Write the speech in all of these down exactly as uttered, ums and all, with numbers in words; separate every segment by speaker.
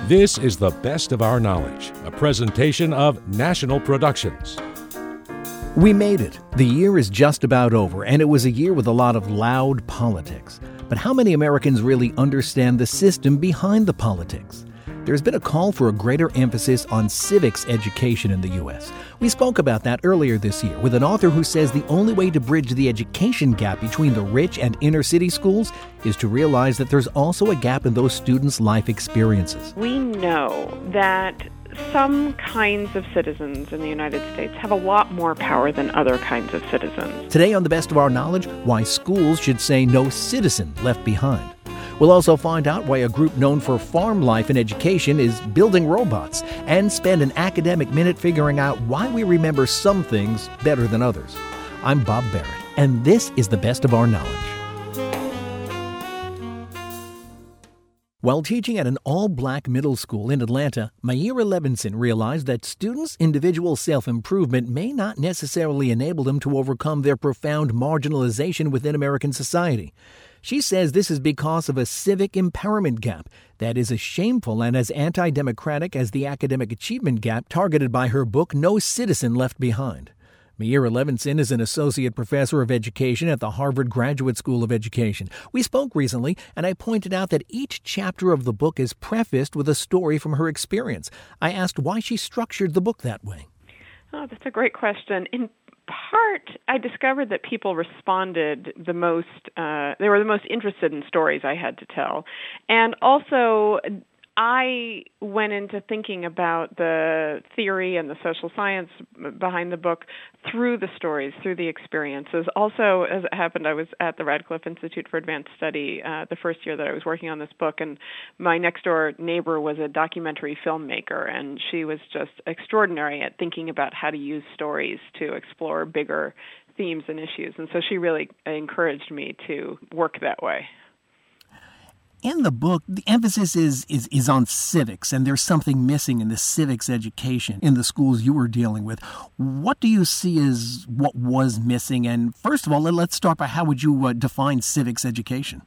Speaker 1: This is The Best of Our Knowledge, a presentation of National Productions.
Speaker 2: We made it. The year is just about over, and it was a year with a lot of loud politics. But how many Americans really understand the system behind the politics? There's been a call for a greater emphasis on civics education in the U S. We spoke about that earlier this year with an author who says the only way to bridge the education gap between the rich and inner city schools is to realize that there's also a gap in those students' life experiences.
Speaker 3: We know that some kinds of citizens in the United States have a lot more power than other kinds of citizens.
Speaker 2: Today on The Best of Our Knowledge, why schools should say no citizen left behind. We'll also find out why a group known for farm life and education is building robots, and spend an academic minute figuring out why we remember some things better than others. I'm Bob Barrett, and this is The Best of Our Knowledge. While teaching at an all-black middle school in Atlanta, Mayira Levinson realized that students' individual self-improvement may not necessarily enable them to overcome their profound marginalization within American society. She says this is because of a civic empowerment gap that is as shameful and as anti-democratic as the academic achievement gap targeted by her book, No Citizen Left Behind. Mayira Levinson is an associate professor of education at the Harvard Graduate School of Education. We spoke recently, and I pointed out that each chapter of the book is prefaced with a story from her experience. I asked why she structured the book that way.
Speaker 3: Oh, that's a great question. In part, I discovered that people responded the most, uh, they were the most interested in stories I had to tell. And also, I went into thinking about the theory and the social science behind the book through the stories, through the experiences. Also, as it happened, I was at the Radcliffe Institute for Advanced Study uh, the first year that I was working on this book, and my next-door neighbor was a documentary filmmaker, and she was just extraordinary at thinking about how to use stories to explore bigger themes and issues. And so she really encouraged me to work that way.
Speaker 2: In the book, the emphasis is, is is on civics, and there's something missing in the civics education in the schools you were dealing with. What do you see as what was missing? And first of all, let's start by how would you uh, define civics education?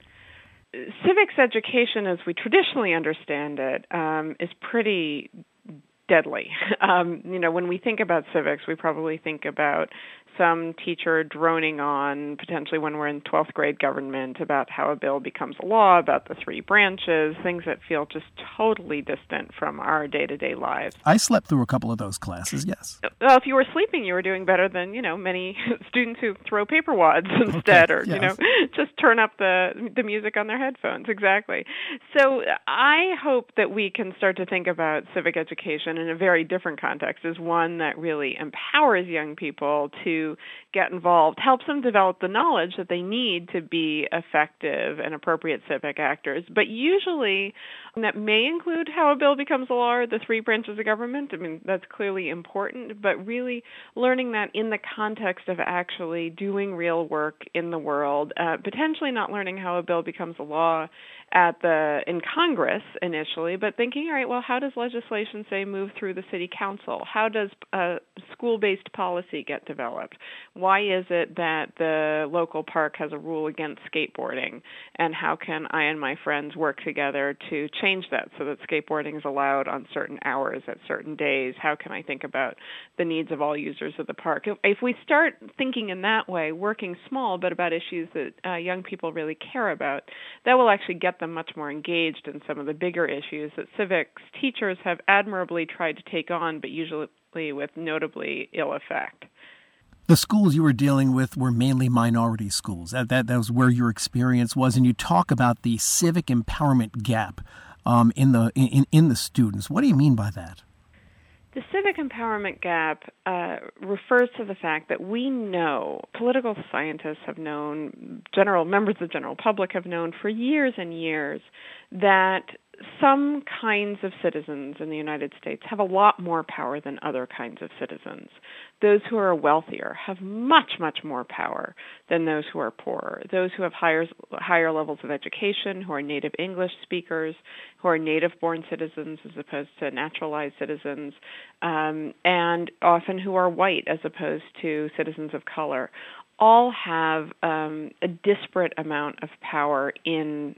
Speaker 3: Civics education, as we traditionally understand it, um, is pretty deadly. Um, you know, when we think about civics, we probably think about some teacher droning on, potentially when we're in twelfth grade government, about how a bill becomes a law, about the three branches, things that feel just totally distant from our day-to-day lives.
Speaker 2: I slept through a couple of those classes, yes.
Speaker 3: Well, if you were sleeping, you were doing better than, you know, many students who throw paper wads instead, okay, or, yes. you know, just turn up the the music on their headphones. Exactly. So I hope that we can start to think about civic education in a very different context, as one that really empowers young people to get involved, helps them develop the knowledge that they need to be effective and appropriate civic actors. But usually that may include how a bill becomes a law or the three branches of government. I mean, that's clearly important, but really learning that in the context of actually doing real work in the world, uh, potentially not learning how a bill becomes a law at the in Congress initially, but thinking, all right, well, how does legislation, say, move through the city council? How does uh, school-based policy get developed? Why is it that the local park has a rule against skateboarding? And how can I and my friends work together to change that so that skateboarding is allowed on certain hours at certain days? How can I think about the needs of all users of the park? If, if we start thinking in that way, working small, but about issues that uh, young people really care about, that will actually get them much more engaged in some of the bigger issues that civics teachers have admirably tried to take on, but usually with notably ill effect.
Speaker 2: The schools you were dealing with were mainly minority schools. That, that, that was where your experience was, and you talk about the civic empowerment gap um, in the in, in the students. What do you mean by that?
Speaker 3: The civic empowerment gap uh, refers to the fact that we know, political scientists have known, general members of the general public have known for years and years that some kinds of citizens in the United States have a lot more power than other kinds of citizens. Those who are wealthier have much, much more power than those who are poorer. Those who have higher higher levels of education, who are native English speakers, who are native-born citizens as opposed to naturalized citizens, um, and often who are white as opposed to citizens of color, all have um, a disparate amount of power in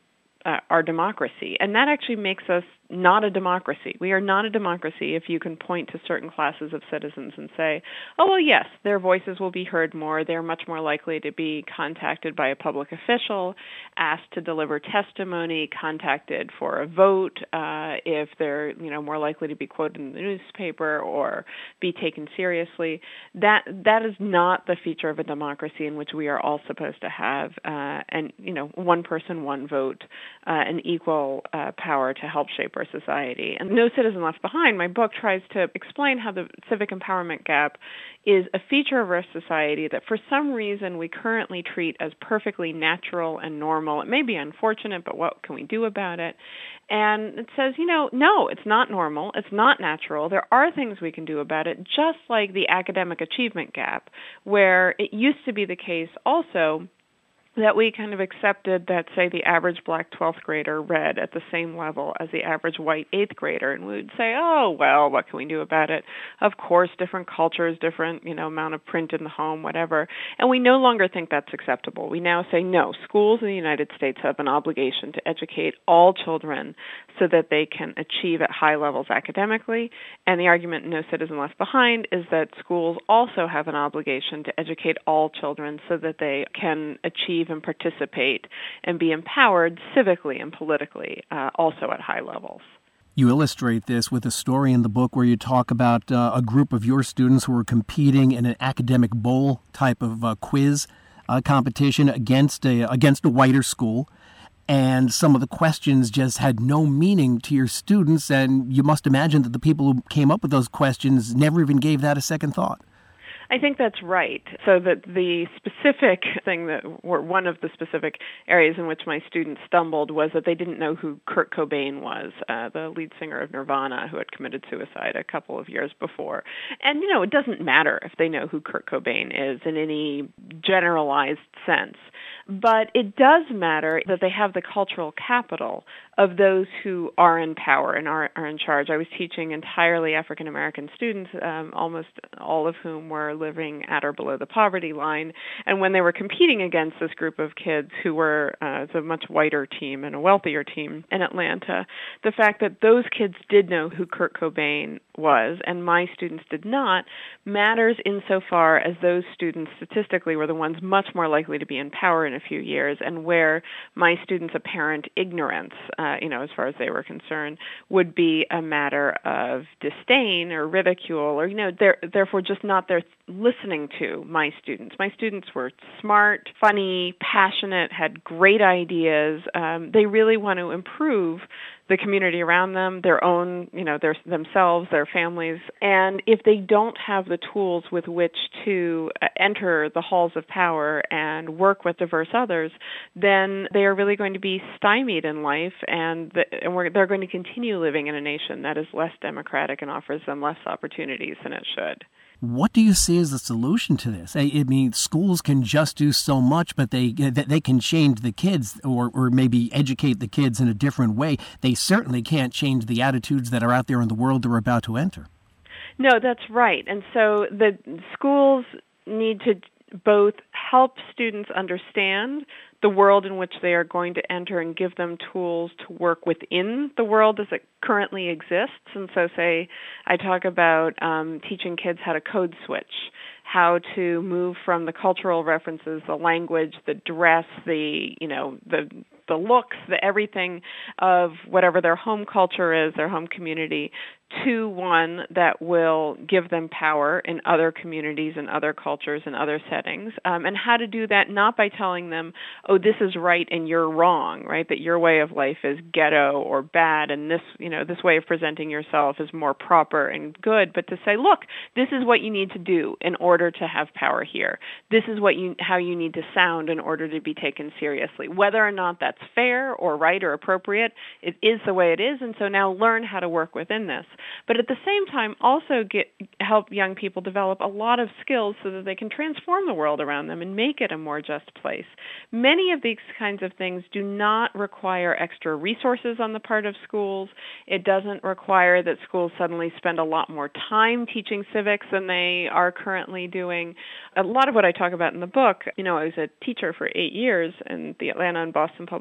Speaker 3: uh, our democracy. And that actually makes us not a democracy. We are not a democracy if you can point to certain classes of citizens and say, oh, well, yes, their voices will be heard more. They're much more likely to be contacted by a public official, asked to deliver testimony, contacted for a vote, uh, if they're, you know, more likely to be quoted in the newspaper or be taken seriously. That that is not the feature of a democracy in which we are all supposed to have, uh, and, you know, one person, one vote, uh, and equal uh, power to help shape our society. And No Citizen Left Behind, my book, tries to explain how the civic empowerment gap is a feature of our society that for some reason we currently treat as perfectly natural and normal. It may be unfortunate, but what can we do about it? And it says, you know, no, it's not normal. It's not natural. There are things we can do about it, just like the academic achievement gap, where it used to be the case also that we kind of accepted that, say, the average black twelfth grader read at the same level as the average white eighth grader, and we would say, oh, well, what can we do about it? Of course, different cultures, different, you know, amount of print in the home, whatever. And we no longer think that's acceptable. We now say, no, schools in the United States have an obligation to educate all children so that they can achieve at high levels academically. And the argument in No Citizen Left Behind is that schools also have an obligation to educate all children so that they can achieve and participate and be empowered civically and politically, uh, also at high levels.
Speaker 2: You illustrate this with a story in the book where you talk about uh, a group of your students who were competing in an academic bowl type of uh, quiz uh, competition against a against a whiter school, and some of the questions just had no meaning to your students, and you must imagine that the people who came up with those questions never even gave that a second thought.
Speaker 3: I think that's right. So that the specific thing that, or one of the specific areas in which my students stumbled was that they didn't know who Kurt Cobain was, uh, the lead singer of Nirvana, who had committed suicide a couple of years before. And, you know, it doesn't matter if they know who Kurt Cobain is in any generalized sense. But it does matter that they have the cultural capital of those who are in power and are, are in charge. I was teaching entirely African American students, um, almost all of whom were living at or below the poverty line. And when they were competing against this group of kids who were uh, a much whiter team and a wealthier team in Atlanta, the fact that those kids did know who Kurt Cobain was and my students did not matters insofar as those students statistically were the ones much more likely to be in power in a few years, and where my students' apparent ignorance, uh, you know, as far as they were concerned, would be a matter of disdain or ridicule, or, you know, they're therefore just not there listening to my students. My students were smart, funny, passionate, had great ideas. Um, they really want to improve the community around them, their own, you know, their themselves, their families. And if they don't have the tools with which to uh, enter the halls of power and work with diverse others, then they are really going to be stymied in life, and, the, and we're, they're going to continue living in a nation that is less democratic and offers them less opportunities than it should.
Speaker 2: What do you see as the solution to this? I, I mean, schools can just do so much, but they they can change the kids or, or maybe educate the kids in a different way. They certainly can't change the attitudes that are out there in the world they're about to enter.
Speaker 3: No, that's right. And so the schools need to both help students understand the world in which they are going to enter and give them tools to work within the world as it currently exists. And so, say, I talk about um, teaching kids how to code switch, how to move from the cultural references, the language, the dress, the, you know, the the looks, the everything of whatever their home culture is, their home community, to one that will give them power in other communities and other cultures and other settings, um, and how to do that not by telling them, oh, this is right and you're wrong, right, that your way of life is ghetto or bad and this, you know, this way of presenting yourself is more proper and good, but to say, look, this is what you need to do in order to have power here. This is what you, how you need to sound in order to be taken seriously. Whether or not that's fair or right or appropriate, it is the way it is, and so now learn how to work within this. But at the same time, also get help young people develop a lot of skills so that they can transform the world around them and make it a more just place. Many of these kinds of things do not require extra resources on the part of schools. It doesn't require that schools suddenly spend a lot more time teaching civics than they are currently doing. A lot of what I talk about in the book, you know, I was a teacher for eight years in the Atlanta and Boston public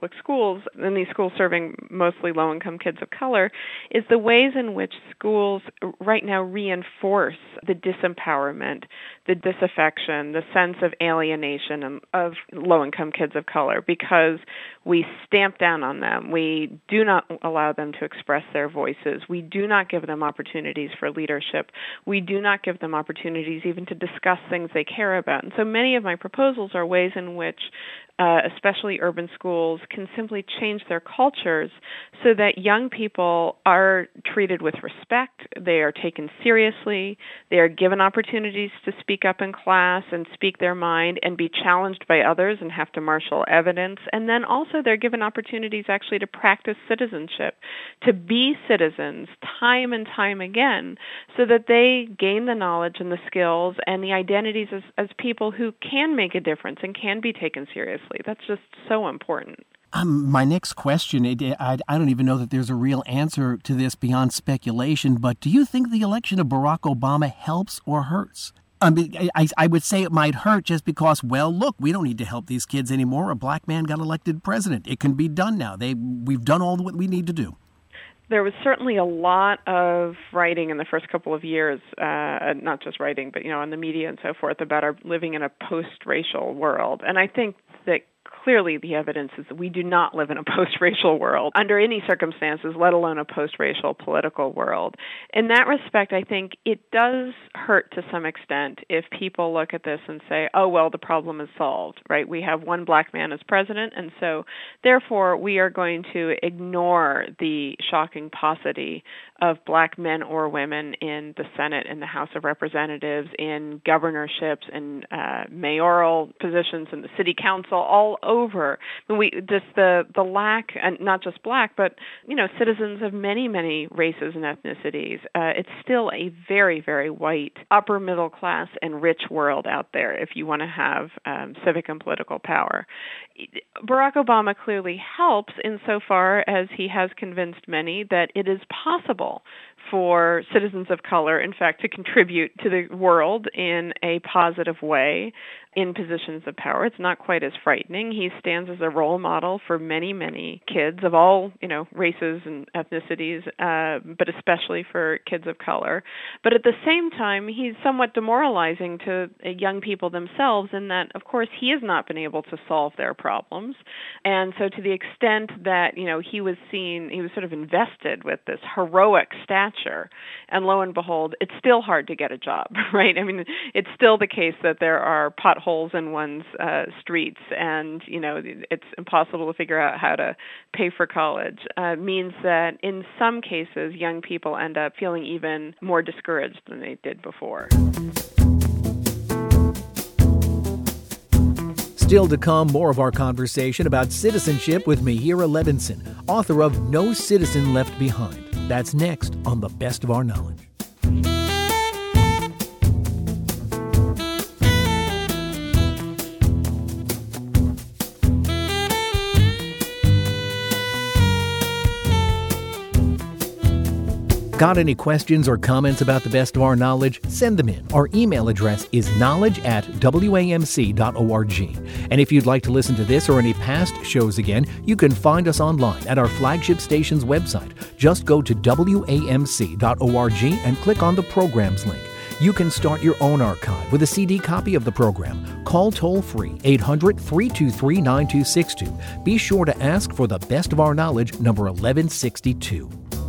Speaker 3: public schools, and these schools serving mostly low-income kids of color, is the ways in which schools right now reinforce the disempowerment, the disaffection, the sense of alienation of low-income kids of color, because we stamp down on them. We do not allow them to express their voices. We do not give them opportunities for leadership. We do not give them opportunities even to discuss things they care about. And so many of my proposals are ways in which uh, especially urban schools can simply change their cultures so that young people are treated with respect, they are taken seriously, they are given opportunities to speak up in class and speak their mind and be challenged by others and have to marshal evidence, and then also they're given opportunities actually to practice citizenship, to be citizens time and time again, so that they gain the knowledge and the skills and the identities as, as people who can make a difference and can be taken seriously. That's just so important.
Speaker 2: Um, my next question, it, I, I don't even know that there's a real answer to this beyond speculation, but do you think the election of Barack Obama helps or hurts? I mean, I, I would say it might hurt just because, well, look, we don't need to help these kids anymore. A black man got elected president. It can be done now. They We've done all what we need to do.
Speaker 3: There was certainly a lot of writing in the first couple of years, uh, not just writing, but, you know, on the media and so forth, about our living in a post-racial world. And I think that clearly the evidence is that we do not live in a post-racial world under any circumstances, let alone a post-racial political world. In that respect, I think it does hurt to some extent if people look at this and say, oh, well, the problem is solved, right? We have one black man as president, and so therefore we are going to ignore the shocking paucity of black men or women in the Senate, in the House of Representatives, in governorships, in uh, mayoral positions, in the city council, all over. I mean, we just the the lack, and not just black, but you know, citizens of many many races and ethnicities. Uh, it's still a very very white, upper middle class and rich world out there. If you want to have um, civic and political power, Barack Obama clearly helps insofar as he has convinced many that it is possible for citizens of color, in fact, to contribute to the world in a positive way in positions of power. It's not quite as frightening. He stands as a role model for many, many kids of all, you know, races and ethnicities, uh, but especially for kids of color. But at the same time, he's somewhat demoralizing to uh, young people themselves in that, of course, he has not been able to solve their problems. And so to the extent that, you know, he was seen, he was sort of invested with this heroic stature, and lo and behold, it's still hard to get a job, right? I mean, it's still the case that there are potholes in one's uh, streets, and, you know, it's impossible to figure out how to pay for college, uh, means that in some cases, young people end up feeling even more discouraged than they did before.
Speaker 2: Still to come, more of our conversation about citizenship with Meira Levinson, author of No Citizen Left Behind. That's next on The Best of Our Knowledge. Got any questions or comments about The Best of Our Knowledge? Send them in. Our email address is knowledge at w a m c dot org. And if you'd like to listen to this or any past shows again, you can find us online at our flagship station's website. Just go to w a m c dot org and click on the programs link. You can start your own archive with a C D copy of the program. Call toll-free eight hundred, three two three, nine two six two. Be sure to ask for The Best of Our Knowledge, number eleven sixty-two.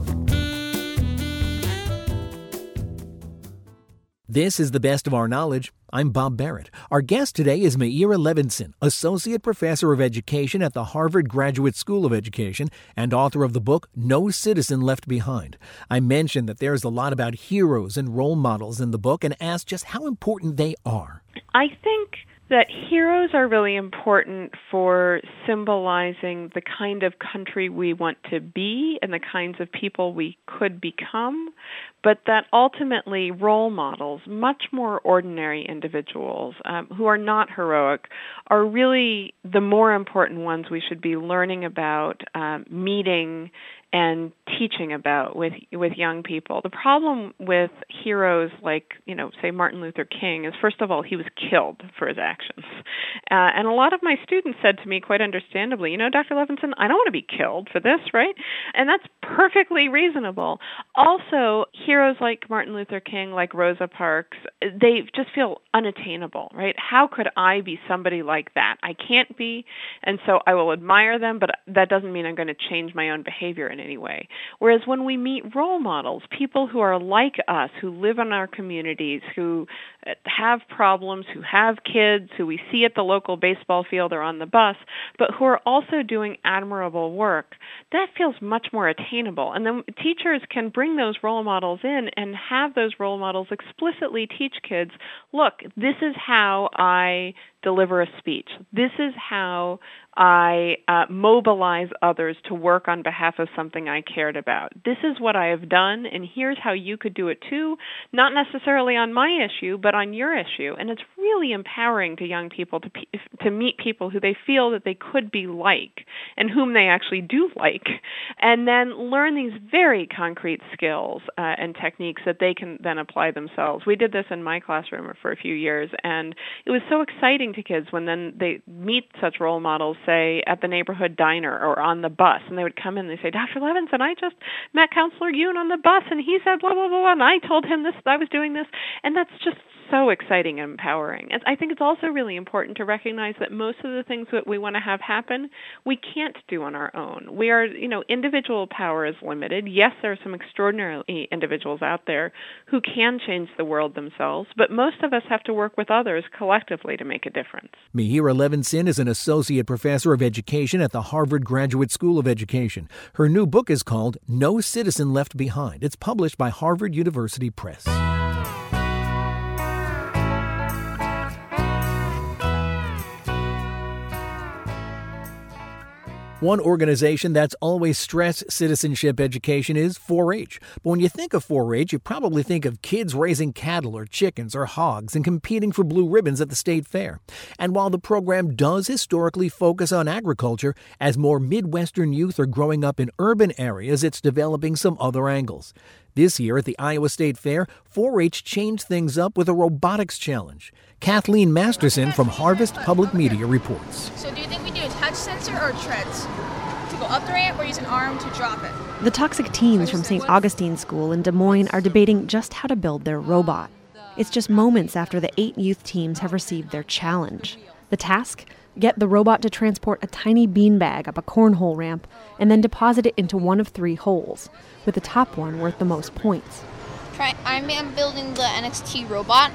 Speaker 2: This is The Best of Our Knowledge. I'm Bob Barrett. Our guest today is Meira Levinson, Associate Professor of Education at the Harvard Graduate School of Education and author of the book No Citizen Left Behind. I mentioned that there's a lot about heroes and role models in the book and asked just how important they are.
Speaker 3: I think that heroes are really important for symbolizing the kind of country we want to be and the kinds of people we could become, but that ultimately role models, much more ordinary individuals um, who are not heroic, are really the more important ones we should be learning about, um, meeting, and teaching about with with young people. The problem with heroes like, you know, say Martin Luther King is, first of all, he was killed for his actions. Uh, and a lot of my students said to me, quite understandably, you know, Doctor Levinson, I don't want to be killed for this, right? And that's perfectly reasonable. Also, heroes like Martin Luther King, like Rosa Parks, they just feel unattainable, right? How could I be somebody like that? I can't be, and so I will admire them, but that doesn't mean I'm going to change my own behavior in any way. Whereas when we meet role models, people who are like us, who live in our communities, who have problems, who have kids, who we see at the local baseball field or on the bus, but who are also doing admirable work, that feels much more attainable. And then teachers can bring those role models in and have those role models explicitly teach kids, look, this is how I deliver a speech. This is how I uh, mobilize others to work on behalf of something I cared about. This is what I have done, and here's how you could do it too, not necessarily on my issue, but on your issue. And it's really empowering to young people to to meet people who they feel that they could be like and whom they actually do like, and then learn these very concrete skills uh, and techniques that they can then apply themselves. We did this in my classroom for a few years, and it was so exciting to kids when then they meet such role models, say, at the neighborhood diner or on the bus, and they would come in and they say, Doctor Levinson, I just met Counselor Yoon on the bus, and he said blah, blah, blah, and I told him this, I was doing this, and that's just so exciting and empowering. And I think it's also really important to recognize that most of the things that we want to have happen, we can't do on our own. We are, you know, individual power is limited. Yes, there are some extraordinary individuals out there who can change the world themselves, but most of us have to work with others collectively to make a difference.
Speaker 2: Mihira Levinson is an associate professor of education at the Harvard Graduate School of Education. Her new book is called No Citizen Left Behind. It's published by Harvard University Press. One organization that's always stressed citizenship education is four H. But when you think of four H, you probably think of kids raising cattle or chickens or hogs and competing for blue ribbons at the state fair. And while the program does historically focus on agriculture, as more Midwestern youth are growing up in urban areas, it's developing some other angles. This year at the Iowa State Fair, four H changed things up with a robotics challenge. Kathleen Masterson from Harvest Public Media reports.
Speaker 4: So do you think we do a touch sensor or treads? To go up the ramp or use an arm to drop it?
Speaker 5: The Toxic Teens from Saint Augustine School in Des Moines are debating just how to build their robot. It's just moments after the eight youth teams have received their challenge. The task? Get the robot to transport a tiny beanbag up a cornhole ramp and then deposit it into one of three holes, with the top one worth the most points.
Speaker 4: Try, I'm building the N X T robot,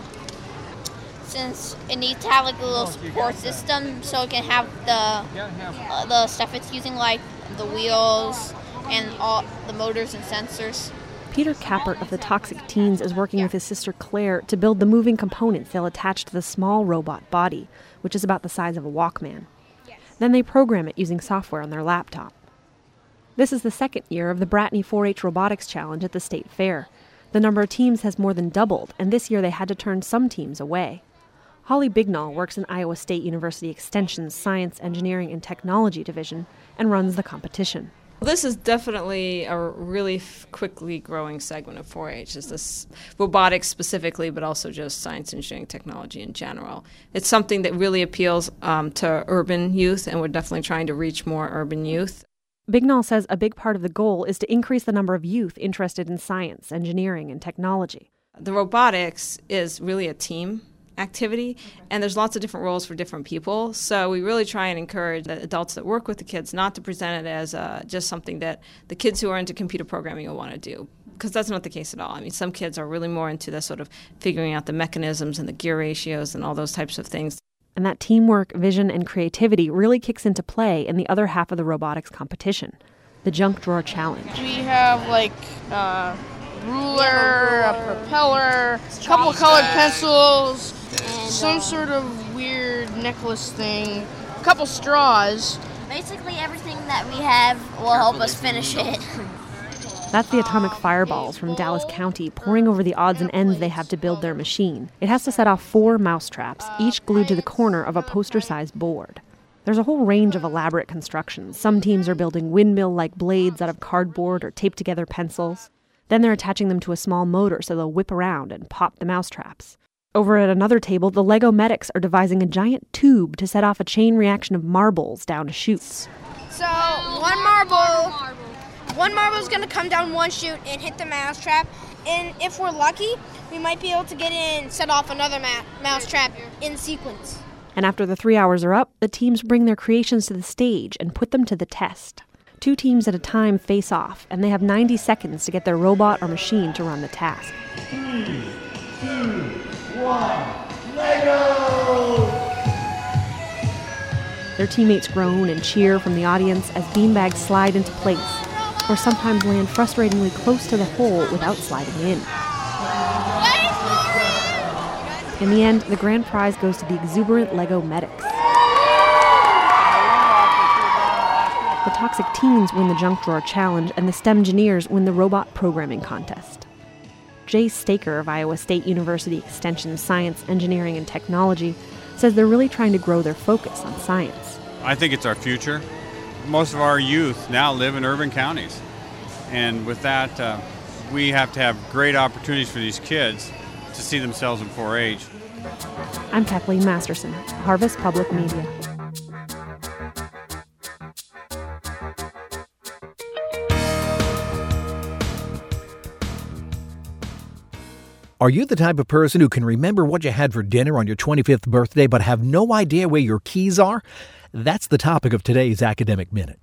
Speaker 4: since it needs to have like a little support system so it can have the uh, the stuff it's using, like the wheels and all the motors and sensors.
Speaker 5: Peter Kappert of the Toxic Teens is working with his sister Claire to build the moving components they'll attach to the small robot body, which is about the size of a Walkman. Then they program it using software on their laptop. This is the second year of the Bratney four H Robotics Challenge at the State Fair. The number of teams has more than doubled, and this year they had to turn some teams away. Holly Bignall works in Iowa State University Extension's Science, Engineering, and Technology Division and runs the competition.
Speaker 6: This is definitely a really f- quickly growing segment of four H. It's this robotics specifically, but also just science, engineering, technology in general. It's something that really appeals um, to urban youth, and we're definitely trying to reach more urban youth.
Speaker 5: Bignall says a big part of the goal is to increase the number of youth interested in science, engineering, and technology.
Speaker 6: The robotics is really a team activity, and there's lots of different roles for different people. So we really try and encourage the adults that work with the kids not to present it as uh, just something that the kids who are into computer programming will want to do, because that's not the case at all. I mean, some kids are really more into the sort of figuring out the mechanisms and the gear ratios and all those types of things.
Speaker 5: And that teamwork, vision, and creativity really kicks into play in the other half of the robotics competition, the Junk Drawer Challenge.
Speaker 7: We have like uh, ruler, a propeller, a couple of colored pencils, and, some uh, sort of weird necklace thing, a couple straws.
Speaker 8: Basically everything that we have will help us finish it.
Speaker 5: That's the atomic fireballs from Dallas County pouring over the odds and ends they have to build their machine. It has to set off four mouse traps, each glued to the corner of a poster-sized board. There's a whole range of elaborate constructions. Some teams are building windmill-like blades out of cardboard or taped together pencils. Then they're attaching them to a small motor so they'll whip around and pop the mousetraps. Over at another table, the Lego medics are devising a giant tube to set off a chain reaction of marbles down chutes.
Speaker 9: So one marble, one marble is going to come down one chute and hit the mousetrap. And if we're lucky, we might be able to get in and set off another ma- mousetrap in sequence.
Speaker 5: And after the three hours are up, the teams bring their creations to the stage and put them to the test. Two teams at a time face off, and they have ninety seconds to get their robot or machine to run the task.
Speaker 10: Three, two, one, Lego!
Speaker 5: Their teammates groan and cheer from the audience as beanbags slide into place, or sometimes land frustratingly close to the hole without sliding in. In the end, the grand prize goes to the exuberant Lego medics. The Toxic Teens win the Junk Drawer Challenge, and the STEMgineers win the Robot Programming Contest. Jay Staker of Iowa State University Extension Science, Engineering, and Technology says they're really trying to grow their focus on science.
Speaker 11: I think it's our future. Most of our youth now live in urban counties. And with that, uh, we have to have great opportunities for these kids to see themselves in four H.
Speaker 5: I'm Kathleen Masterson, Harvest Public Media.
Speaker 2: Are you the type of person who can remember what you had for dinner on your twenty-fifth birthday but have no idea where your keys are? That's the topic of today's Academic Minute.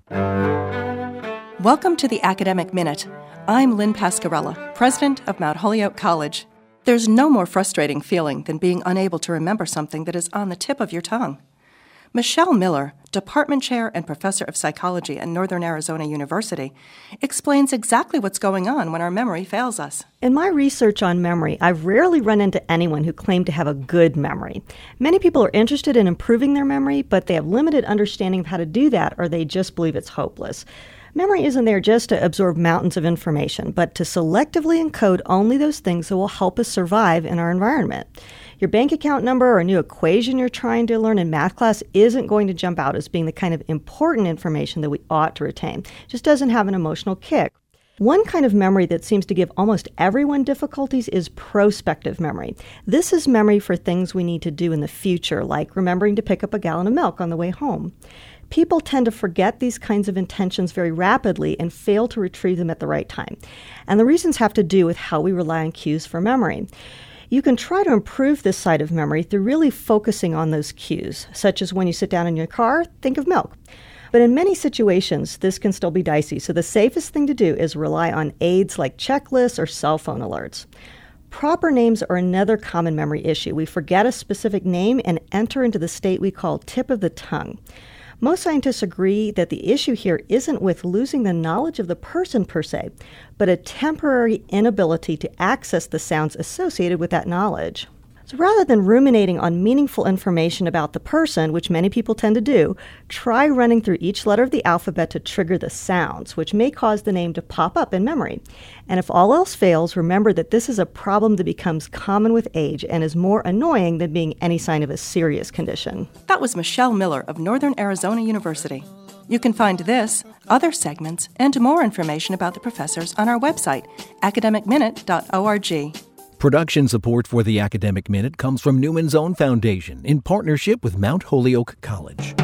Speaker 12: Welcome to the Academic Minute. I'm Lynn Pascarella, president of Mount Holyoke College. There's no more frustrating feeling than being unable to remember something that is on the tip of your tongue. Michelle Miller, department chair and professor of psychology at Northern Arizona University, explains exactly what's going on when our memory fails us.
Speaker 13: In my research on memory, I've rarely run into anyone who claimed to have a good memory. Many people are interested in improving their memory, but they have limited understanding of how to do that, or they just believe it's hopeless. Memory isn't there just to absorb mountains of information, but to selectively encode only those things that will help us survive in our environment. Your bank account number or a new equation you're trying to learn in math class isn't going to jump out as being the kind of important information that we ought to retain. It just doesn't have an emotional kick. One kind of memory that seems to give almost everyone difficulties is prospective memory. This is memory for things we need to do in the future, like remembering to pick up a gallon of milk on the way home. People tend to forget these kinds of intentions very rapidly and fail to retrieve them at the right time. And the reasons have to do with how we rely on cues for memory. You can try to improve this side of memory through really focusing on those cues, such as when you sit down in your car, think of milk. But in many situations, this can still be dicey, so the safest thing to do is rely on aids like checklists or cell phone alerts. Proper names are another common memory issue. We forget a specific name and enter into the state we call tip of the tongue. Most scientists agree that the issue here isn't with losing the knowledge of the person per se, but a temporary inability to access the sounds associated with that knowledge. So rather than ruminating on meaningful information about the person, which many people tend to do, try running through each letter of the alphabet to trigger the sounds, which may cause the name to pop up in memory. And if all else fails, remember that this is a problem that becomes common with age and is more annoying than being any sign of a serious condition.
Speaker 12: That was Michelle Miller of Northern Arizona University. You can find this, other segments, and more information about the professors on our website, academic minute dot org.
Speaker 2: Production support for the Academic Minute comes from Newman's Own Foundation in partnership with Mount Holyoke College.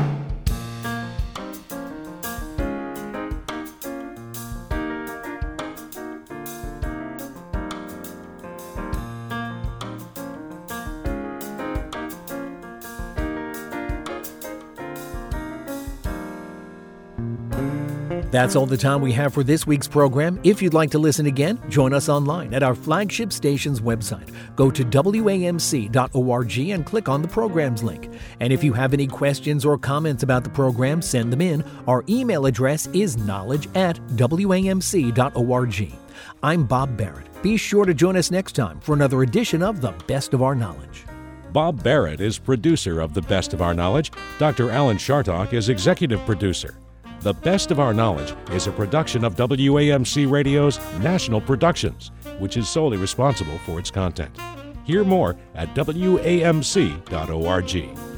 Speaker 2: That's all the time we have for this week's program. If you'd like to listen again, join us online at our flagship station's website. Go to W A M C dot org and click on the programs link. And if you have any questions or comments about the program, send them in. Our email address is knowledge at W A M C dot org. I'm Bob Barrett. Be sure to join us next time for another edition of The Best of Our Knowledge.
Speaker 1: Bob Barrett is producer of The Best of Our Knowledge. Doctor Alan Chartock is executive producer. The Best of Our Knowledge is a production of W A M C Radio's National Productions, which is solely responsible for its content. Hear more at W A M C dot org.